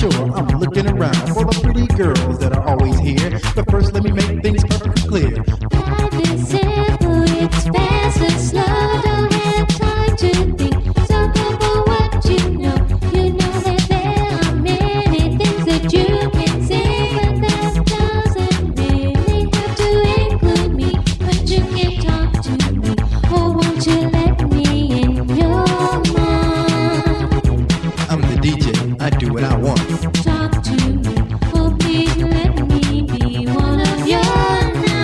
sure I'm looking around for the pretty girls that are always here. But first let me make things perfectly clear. Life is simple, it's fast and slow. Don't have time to think. So go for what you know. You know that there are many things that you can say, but that doesn't really have to include me. But you can talk to me, or won't you let me in your mind? I'm the DJ, I do what I want. Talk to me, oh please let me be one of your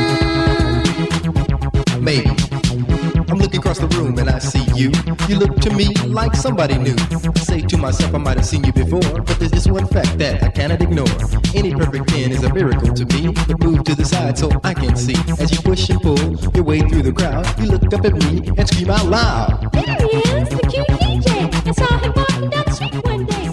nine. Maybe. I'm looking across the room and I see you. You look to me like somebody new. I say to myself I might have seen you before, but there's this one fact that I cannot ignore. Any perfect 10 is a miracle to me. But move to the side so I can see. As you push and pull your way through the crowd, you look up at me and scream out loud. There he is, the cute DJ. I saw him walking down the street one day.